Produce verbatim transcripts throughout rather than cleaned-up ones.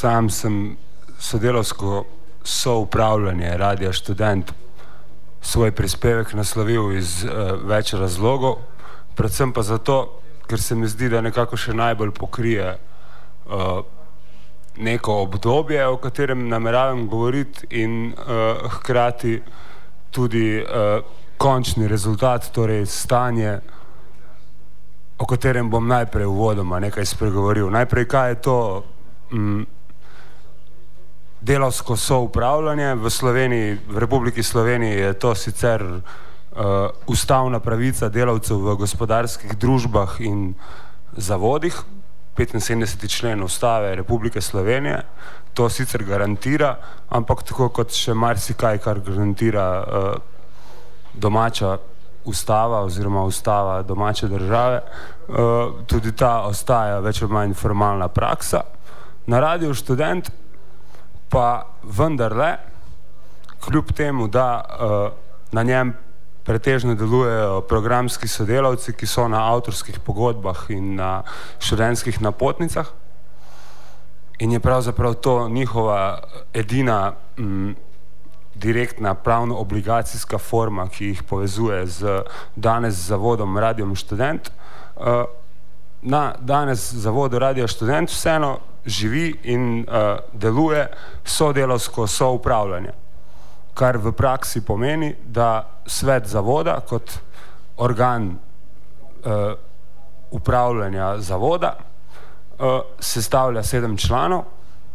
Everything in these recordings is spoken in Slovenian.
Sam sem sodelavsko soupravljanje Radia Študent svoj prispevek naslovil iz uh, več razlogov, predvsem pa zato, ker se mi zdi, da nekako še najbolj pokrije uh, neko obdobje, o katerem nameravam govoriti in uh, hkrati tudi uh, končni rezultat, torej stanje, o katerem bom najprej uvodoma nekaj spregovoril. Najprej, kaj je to mm, delavsko soupravljanje. V Sloveniji, v Republiki Sloveniji je to sicer uh, ustavna pravica delavcev v gospodarskih družbah in zavodih. petinsedemdeseti člen Ustave Republike Slovenije to sicer garantira, ampak tako kot še marsikaj, kar garantira uh, domača ustava oziroma ustava domače države, uh, tudi ta ostaja več ali manj formalna praksa. Na Radiu Študent pa vendarle, kljub temu, da uh, na njem pretežno delujejo programski sodelavci, ki so na avtorskih pogodbah in na študentskih napotnicah, in je pravzaprav to njihova edina m, direktna pravno-obligacijska forma, ki jih povezuje z danes zavodom Radiom Študent. Uh, na danes zavodu Radia Študent vseeno živi in uh, deluje sodelavsko soupravljanje, kar v praksi pomeni, da svet zavoda kot organ uh, upravljanja zavoda uh, sestavlja sedem članov,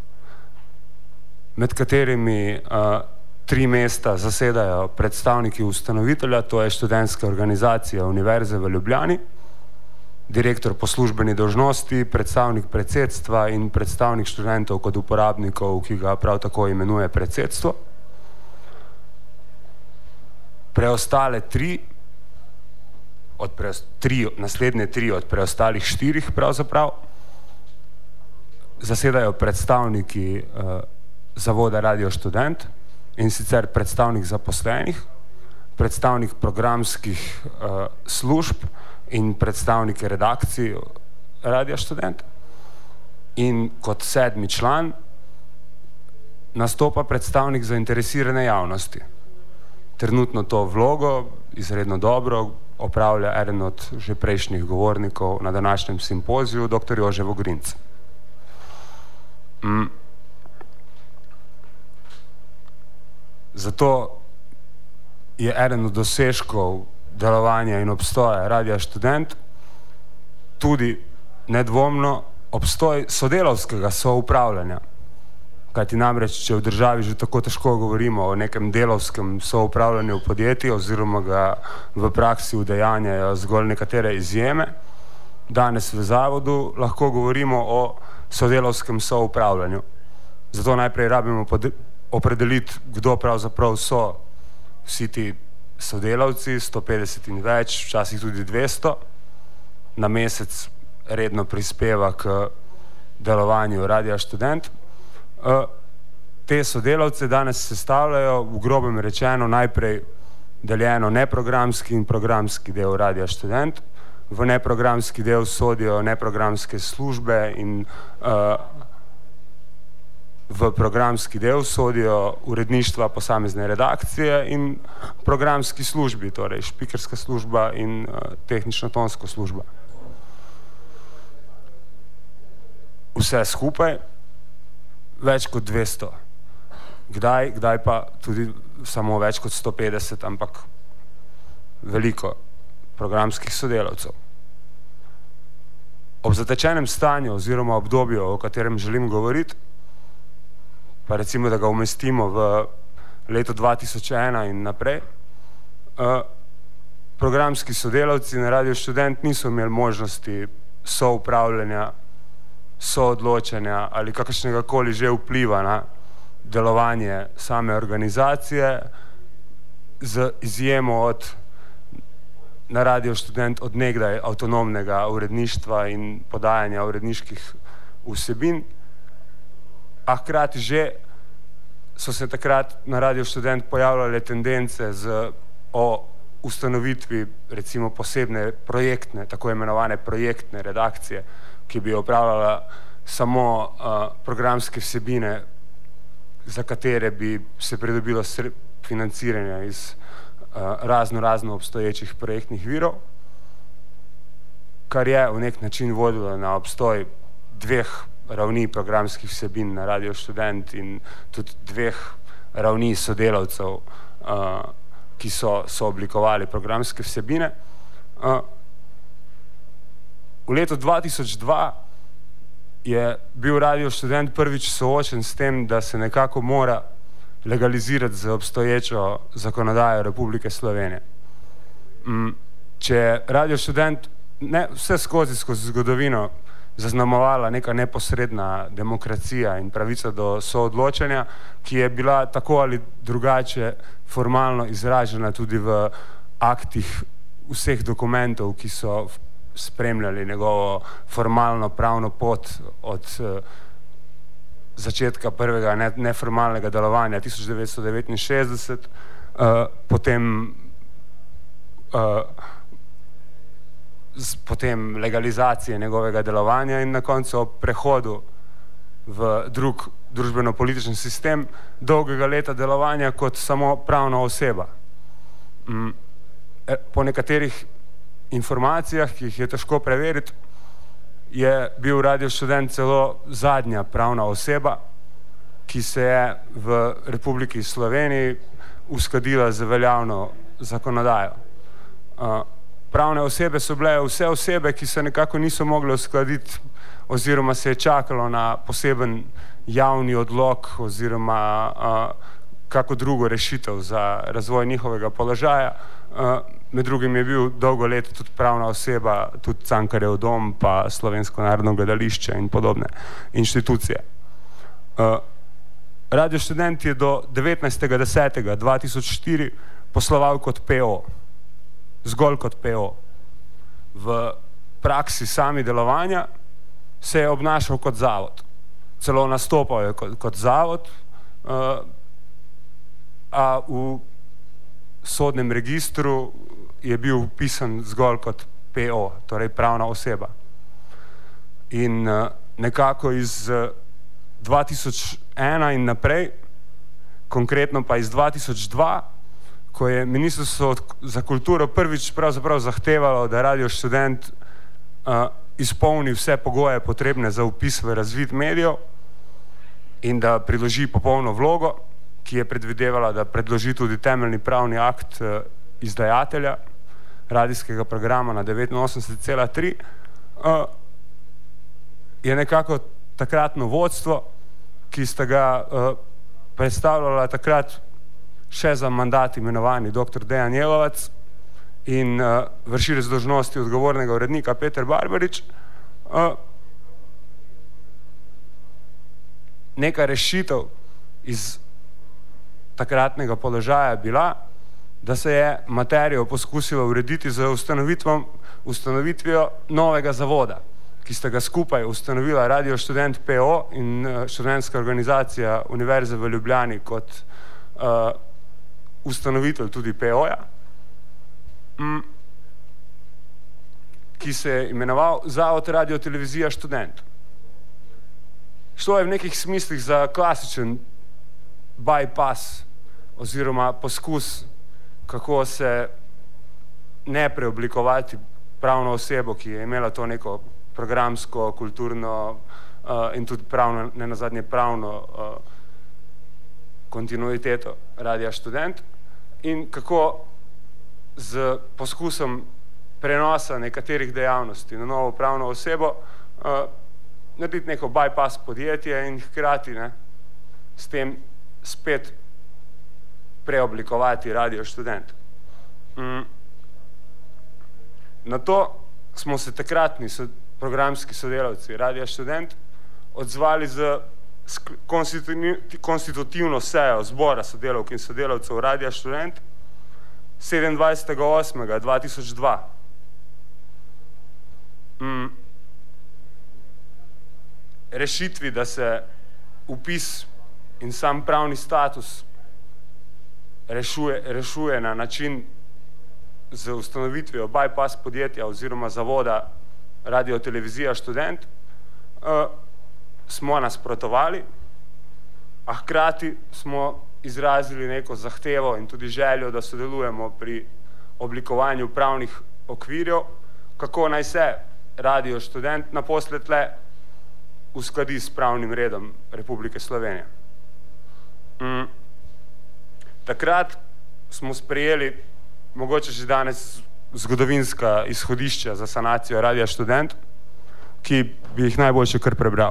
med katerimi uh, tri mesta zasedajo predstavniki ustanovitelja, to je študentska organizacija Univerze v Ljubljani, direktor po službeni dolžnosti, predstavnik predsedstva in predstavnik študentov kot uporabnikov, ki ga prav tako imenuje predsedstvo. Preostale tri, od preost, tri, naslednje tri od preostalih štirih pravzaprav, zasedajo predstavniki uh, zavoda Radio Študent, in sicer predstavnik zaposlenih, predstavnik programskih uh, služb in predstavniki redakcij Radia Študent. In kot sedmi član nastopa predstavnik zainteresirane javnosti. Trenutno to vlogo izredno dobro opravlja eden od že prejšnjih govornikov na današnjem simpoziju, doktor Jože Vogrinc. Mm. Zato je eden od dosežkov delovanja in obstoja Radia Študent tudi nedvomno obstoj sodelavskega soupravljanja. Kajti namreč, če v državi že tako težko govorimo o nekem delavskem soupravljanju podjetij oziroma ga v praksi udejanjajo zgolj nekatere izjeme, danes v zavodu lahko govorimo o sodelavskem soupravljanju. Zato najprej rabimo opredeliti, kdo pravzaprav so vsi ti sodelavci, sto petdeset in več, včasih tudi dvesto, na mesec redno prispeva k delovanju Radia Študent. Te sodelavce danes sestavljajo v grobem rečeno najprej deljeno neprogramski in programski del Radia Študent. V neprogramski del sodijo neprogramske službe in uh, v programski del sodijo uredništva posamezne redakcije in programski službi, torej špikerska služba in uh, tehnično-tonsko služba. Vse skupaj več kot dvesto. Kdaj, kdaj pa tudi samo več kot sto petdeset, ampak veliko programskih sodelavcev. Ob zatečenem stanju oziroma obdobju, o katerem želim govoriti, pa recimo, da ga umestimo v leto dva tisoč ena in naprej, programski sodelavci na Radiu Študent niso imeli možnosti soupravljanja, soodločanja ali kakršnega koli že vpliva na delovanje same organizacije, z izjemo od na Radiu Študent od nekdaj avtonomnega uredništva in podajanja uredniških vsebin, a hkrati že so se takrat na Radiu Študent pojavljale tendence z, o ustanovitvi recimo posebne projektne, tako imenovane projektne redakcije, ki bi opravljala samo uh, programske vsebine, za katere bi se pridobilo financiranje iz uh, razno razno obstoječih projektnih virov, kar je v nek način vodilo na obstoj dveh ravni programskih vsebin na Radio Študent in tudi dveh ravni sodelavcev, uh, ki so, so oblikovali programske vsebine. Uh, v letu dva tisoč dva je bil Radio Študent prvič soočen s tem, da se nekako mora legalizirati z obstoječo zakonodajo Republike Slovenije. Um, če Radio Študent ne, vse skozi, skozi zgodovino zaznamovala neka neposredna demokracija in pravica do soodločanja, ki je bila tako ali drugače formalno izražena tudi v aktih vseh dokumentov, ki so spremljali njegovo formalno pravno pot od uh, začetka prvega ne, neformalnega delovanja tisoč devetsto devetinšestdeset, uh, potem uh, z, potem legalizacije njegovega delovanja in na koncu prehodu v drug družbeno-političen sistem dolgega leta delovanja kot samo pravna oseba. Mm, po nekaterih informacijah, ki jih je težko preveriti, je bil Radio Študent celo zadnja pravna oseba, ki se je v Republiki Sloveniji uskladila z veljavno zakonodajo. Uh, pravne osebe so bile vse osebe, ki se nekako niso mogle uskladiti oziroma se je čakalo na poseben javni odlok oziroma uh, kako drugo rešitev za razvoj njihovega položaja. Uh, med drugim je bil dolgo let tudi pravna oseba, tudi Cankarjev dom, pa Slovensko narodno gledališče in podobne inštitucije. Uh, Radio Študent je do devetnajstega desetega dva tisoč štiri posloval kot P O, zgolj kot P O. V praksi sami delovanja se je obnašal kot zavod. Celo nastopal je kot, kot zavod, uh, a v sodnem registru je bil vpisan zgolj kot P O, torej pravna oseba. In uh, nekako iz uh, dva tisoč ena in naprej, konkretno pa iz dva tisoč dva, ko je Ministrstvo za kulturo prvič pravzaprav zahtevalo, da Radio Študent uh, izpolni vse pogoje potrebne za vpis v razvid medijev in da priloži popolno vlogo, ki je predvidevala, da predloži tudi temeljni pravni akt uh, izdajatelja radijskega programa na devetinosemdeset cela tri, uh, je nekako takratno vodstvo, ki sta ga uh, predstavljala takrat še za mandat imenovani doktor Dejan Jelovac in uh, vršilec dolžnosti odgovornega urednika Peter Barbarič, uh, neka rešitev iz takratnega položaja bila, da se je materijo poskusila urediti z ustanovitvijo novega zavoda, ki sta ga skupaj ustanovila Radio Študent P O in uh, študentska organizacija Univerze v Ljubljani kot uh, ustanovitelj tudi P O-ja, mm, ki se je imenoval Zavod Radio-televizija Študent. Šlo je v nekih smislih za klasičen bypass oziroma poskus, kako se ne preoblikovati pravno osebo, ki je imela to neko programsko, kulturno uh, in tudi pravno, ne nazadnje pravno uh, kontinuiteto Radia Študent in kako z poskusom prenosa nekaterih dejavnosti na novo pravno osebo uh, narediti neko bypass podjetje in hkrati ne, s tem spet preoblikovati Radio Študent. Mm. Na to smo se takratni so, programski sodelavci Radia Študent odzvali z konstitutivno sejo zbora sodelavk in sodelavcev Radia Študent sedemindvajsetega osmega dva tisoč dva. Mm. Rešitvi, da se vpis in sam pravni status rešuje, rešuje na način z ustanovitvijo bypass podjetja oziroma zavoda Radio-televizija Študent, uh, smo nasprotovali, a hkrati smo izrazili neko zahtevo in tudi željo, da sodelujemo pri oblikovanju pravnih okvirjev, kako naj se Radio Študent naposled le uskladi s pravnim redom Republike Slovenije. Mm. Takrat smo sprejeli mogoče že danes zgodovinska izhodišča za sanacijo Radia Študent, ki bi jih najboljše kar prebral.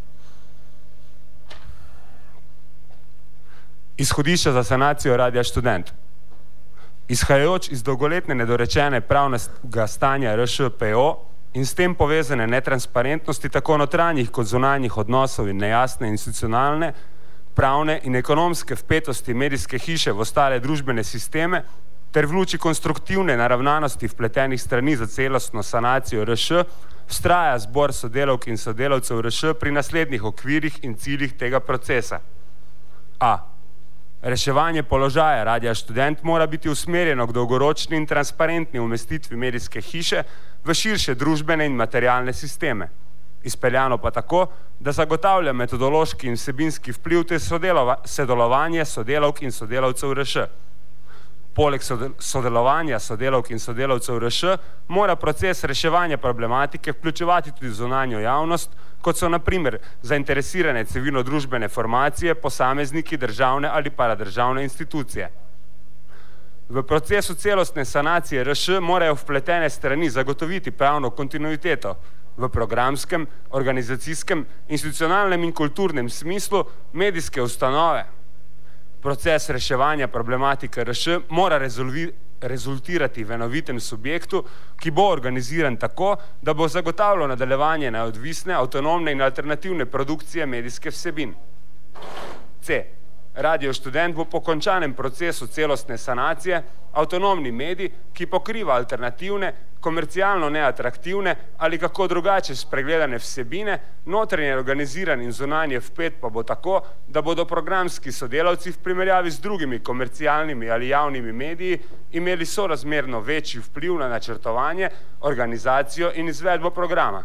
Izhodišča za sanacijo Radia Študent. Izhajajoč iz dolgoletne nedorečene pravnega stanja R Š P O in s tem povezane netransparentnosti tako notranjih kot zunanjih odnosov in nejasne institucionalne, pravne in ekonomske vpetosti medijske hiše v ostale družbene sisteme ter v luči konstruktivne naravnanosti vpletenih strani za celostno sanacijo R Š, vztraja zbor sodelavk in sodelavcev R Š pri naslednjih okvirih in ciljih tega procesa. A. Reševanje položaja Radia Študent mora biti usmerjeno k dolgoročni in transparentni umestitvi medijske hiše v širše družbene in materialne sisteme. Izpeljano pa tako, da zagotavlja metodološki in vsebinski vpliv ter sodelovanje sodelavk in sodelavcev R Š. Poleg sodelovanja sodelavk in sodelavcev R Š mora proces reševanja problematike vključevati tudi zunanjo javnost, kot so na primer zainteresirane civilno-družbene formacije, posamezniki, državne ali paradržavne institucije. V procesu celostne sanacije R Š morajo vpletene strani zagotoviti pravno kontinuiteto v programskem, organizacijskem, institucionalnem in kulturnem smislu medijske ustanove. Proces reševanja problematike R Š mora rezultirati v enovitem subjektu, ki bo organiziran tako, da bo zagotavljal nadaljevanje neodvisne, avtonomne in alternativne produkcije medijske vsebin. C. Radio Študent bo po končanem procesu celostne sanacije avtonomni medij, ki pokriva alternativne, komercialno neatraktivne ali kako drugače spregledane vsebine, notranje organiziran in zunanje vpet pa bo tako, da bodo programski sodelavci v primerjavi z drugimi komercialnimi ali javnimi mediji imeli sorazmerno večji vpliv na načrtovanje, organizacijo in izvedbo programa.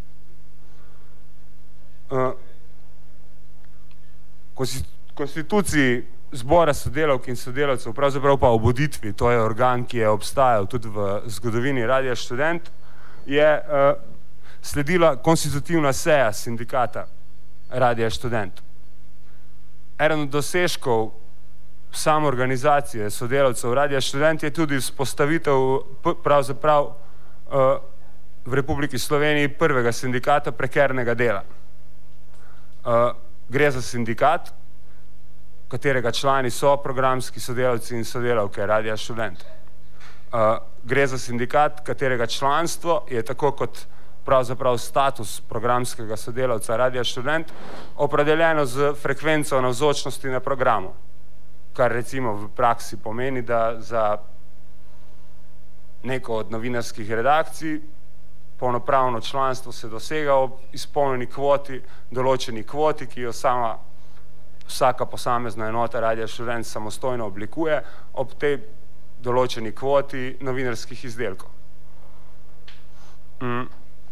Konstituciji zbora sodelavk in sodelavcev, pravzaprav pa obuditvi, to je organ, ki je obstajal tudi v zgodovini Radia Študent, je uh, sledila konstitutivna seja sindikata Radia Študent. Eden od dosežkov samoorganizacije sodelavcev Radia Študent je tudi vzpostavitev pravzaprav uh, v Republiki Sloveniji prvega sindikata prekernega dela. Uh, gre za sindikat, katerega člani so programski sodelavci in sodelavke Radia Študent. Uh, gre za sindikat, katerega članstvo je tako kot pravzaprav status programskega sodelavca Radia Študent opredeljeno z frekvenco navzočnosti na programu, kar recimo v praksi pomeni, da za neko od novinarskih redakcij polnopravno članstvo se dosega ob izpolnjeni kvoti, določeni kvoti, ki jo sama vsaka posamezna enota Radia Študent samostojno oblikuje ob tej določeni kvoti novinarskih izdelkov. Mm.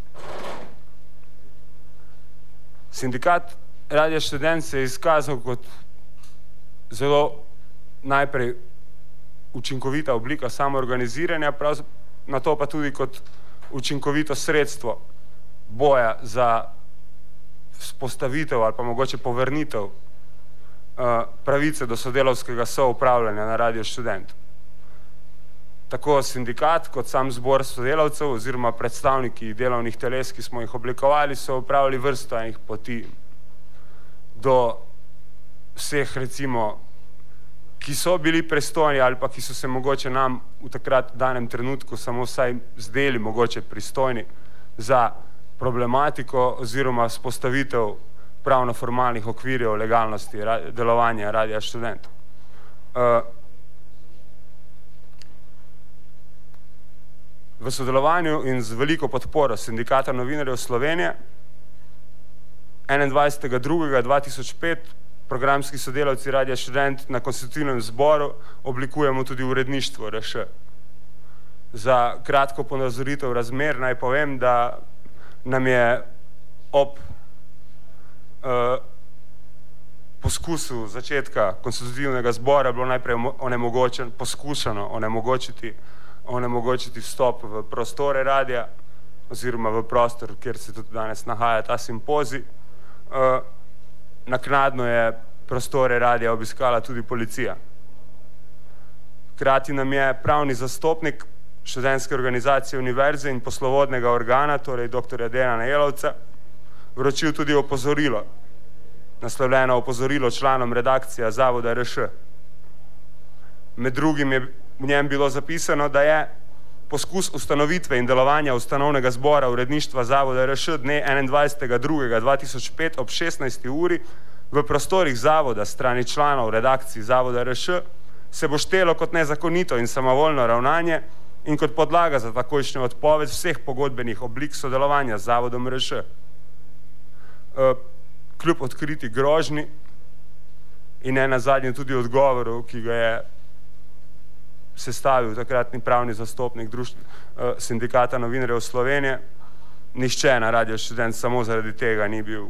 Sindikat Radia Študent se je izkazal kot zelo najprej učinkovita oblika samoorganiziranja, na to pa tudi kot učinkovito sredstvo boja za vzpostavitev ali pa mogoče povrnitev pravice do sodelavskega soupravljanja na Radio Študent. Tako sindikat kot sam zbor sodelavcev oziroma predstavniki delovnih teles, ki smo jih oblikovali, so upravili vrsto enih poti do vseh, recimo, ki so bili pristojni ali pa ki so se mogoče nam v takrat danem trenutku samo vsaj zdeli mogoče pristojni za problematiko oziroma vzpostavitev pravno-formalnih okvirjev legalnosti delovanja Radia Študent. V sodelovanju in z veliko podporo Sindikata novinarjev Slovenije enaindvajsetega drugega dva tisoč pet programski sodelavci Radia Študent na konstitutivnem zboru oblikujemo tudi uredništvo R Š. Za kratko ponazoritev razmer naj povem, da nam je ob uh, poskusu začetka konstitutivnega zbora bilo najprej onemogočen, poskušano onemogočiti, onemogočiti vstop v prostore radija oziroma v prostor, kjer se tudi danes nahaja ta simpozij. Uh, naknadno je prostore radija obiskala tudi policija. Hkrati nam je pravni zastopnik študentske organizacije univerze in poslovodnega organa, torej doktorja Dejana Jelovca, vročil tudi opozorilo, naslovljeno opozorilo članom redakcija Zavoda R Š. Med drugim je v njem bilo zapisano, da je poskus ustanovitve in delovanja ustanovnega zbora uredništva Zavoda R Š dne enaindvajsetega drugega dva tisoč pet ob šestnajsti uri v prostorih zavoda strani članov redakcij Zavoda R Š se bo štelo kot nezakonito in samovoljno ravnanje in kot podlaga za takojšnjo odpoved vseh pogodbenih oblik sodelovanja z Zavodom R Š. Kljub odkriti grožnji in ne nazadnje tudi odgovoru, ki ga je sestavil takratni pravni zastopnik društva, sindikata novinarjev Slovenije, nihče na Radio Študent samo zaradi tega ni bil,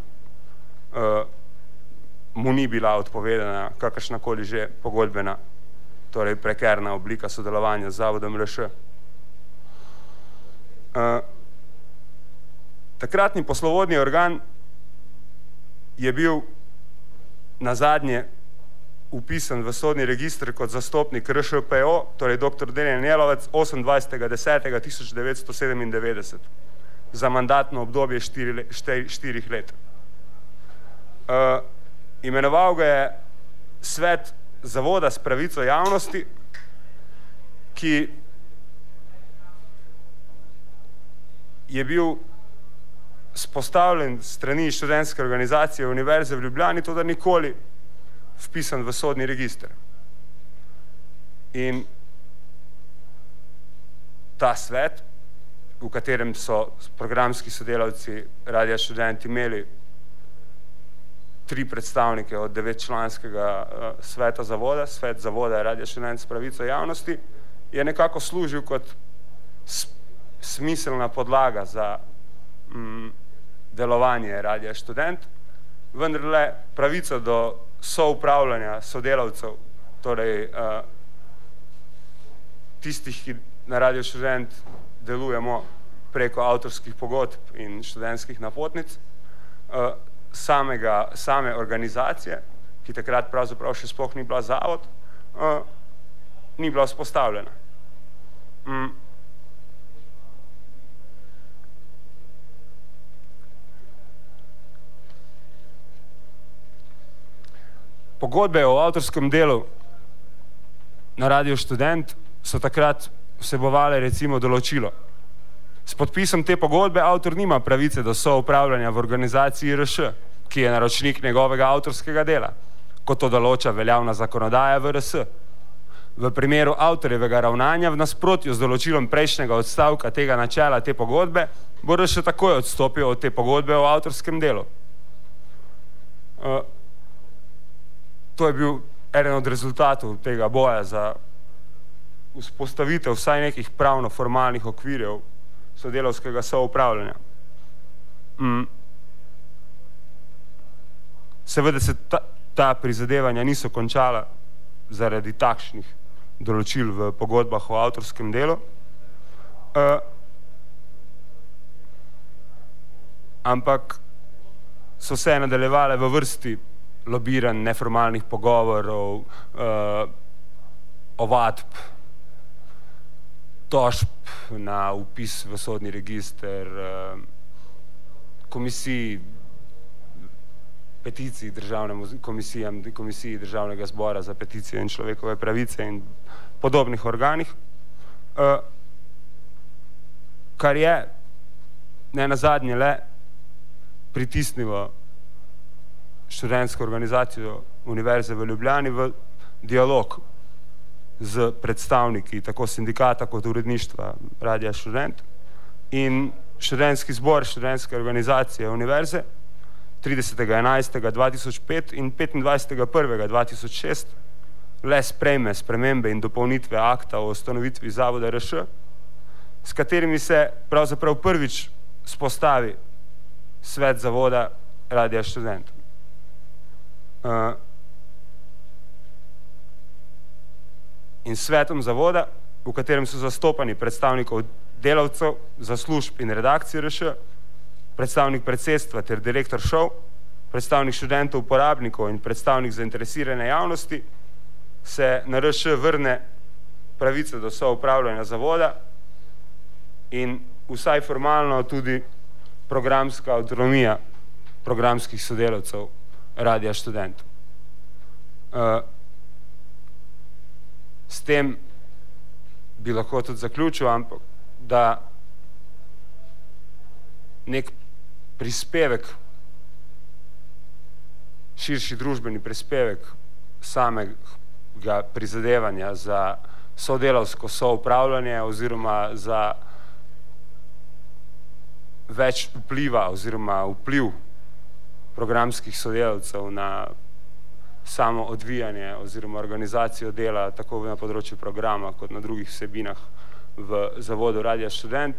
mu ni bila odpovedana kakršnakoli že pogodbena, torej prekerna oblika sodelovanja z Zavodom R Š. Takratni poslovodni organ je bil nazadnje upisan v sodni register kot zastopnik R Š P O, torej doktor Dejan Jelovec, osemindvajsetega desetega tisoč devetsto sedemindevetdeset, za mandatno obdobje štiri, štiri, štirih let. Uh, imenoval ga je svet Zavoda s pravico javnosti, ki je bil spostavljen strani študentske organizacije Univerze v Ljubljani, to da nikoli vpisan v sodni register. In ta svet, v katerem so programski sodelavci Radia Študent imeli tri predstavnike od devetčlanskega uh, sveta zavoda, svet zavoda Radia Študent s pravico javnosti, je nekako služil kot smiselna podlaga za mm, delovanje Radia Študent, vendar le pravico do soupravljanja sodelavcev, torej uh, tistih, ki na Radio Študent delujemo preko avtorskih pogodb in študentskih napotnic, uh, samega, same organizacije, ki takrat pravzaprav še sploh ni bila zavod, uh, ni bila vzpostavljena. Mm. Pogodbe o avtorskem delu na Radio Študent so takrat vsebovale recimo določilo. S podpisom te pogodbe avtor nima pravice do soupravljanja v organizaciji R Š, ki je naročnik njegovega avtorskega dela, kot to določa veljavna zakonodaja v R S. V primeru avtorjevega ravnanja v nasprotju z določilom prejšnjega odstavka tega načela te pogodbe bo R Š takoj odstopil od te pogodbe o avtorskem delu. Uh, To je bil eden od rezultatov tega boja za vzpostavitev vsaj nekih pravno-formalnih okvirjev sodelavskega soupravljanja. Mm. Seveda se ta, ta prizadevanja niso končala zaradi takšnih določil v pogodbah o avtorskem delu, uh, ampak so se nadaljevale v vrsti lobiran, neformalnih pogovorov, uh, ovadb, tožb na vpis v sodni register, uh, komisij, peticij državnemu komisijam, komisiji Državnega zbora za peticije in človekove pravice in podobnih organih, uh, kar je ne nazadnje le pritisnilo študentsko organizacijo Univerze v Ljubljani v dialog z predstavniki tako sindikata kot uredništva Radia Študent in študentski zbor študentske organizacije Univerze tridesetega enajstega dva tisoč pet in petindvajsetega prvega dva tisoč šest le sprejme spremembe in dopolnitve akta o ustanovitvi Zavoda R Š, s katerimi se pravzaprav prvič spostavi svet zavoda Radia Študent. in svetom zavoda, v katerem so zastopani predstavnikov delavcev za služb in redakcije R Š, predstavnik predsedstva ter direktor šov, predstavnik študentov, uporabnikov in predstavnik zainteresirane javnosti, se na R Š vrne pravice do soupravljanja zavoda in vsaj formalno tudi programska avtonomija programskih sodelavcev Radia Študent. S tem bi lahko tudi zaključil, ampak da nek prispevek, širši družbeni prispevek samega prizadevanja za sodelavsko soupravljanje oziroma za več vpliva oziroma vpliv programskih sodelavcev na samo odvijanje oziroma organizacijo dela tako na področju programa kot na drugih vsebinah v zavodu Radia Študent,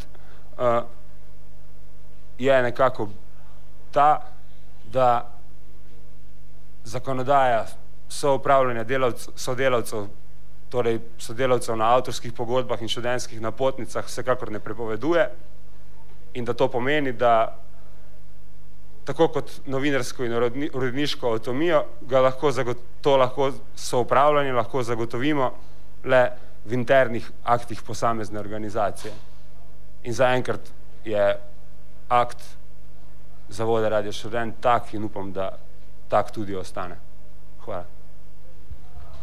je nekako ta, da zakonodaja soupravljanja sodelavcev, torej sodelavcev na avtorskih pogodbah in študentskih napotnicah vsekakor ne prepoveduje in da to pomeni, da tako kot novinarsko in uredniško avtonomijo, ga lahko, to lahko soupravljanje lahko zagotovimo le v internih aktih posamezne organizacije. In zaenkrat je akt zavoda Radia Študent tak in upam, da tak tudi ostane. Hvala.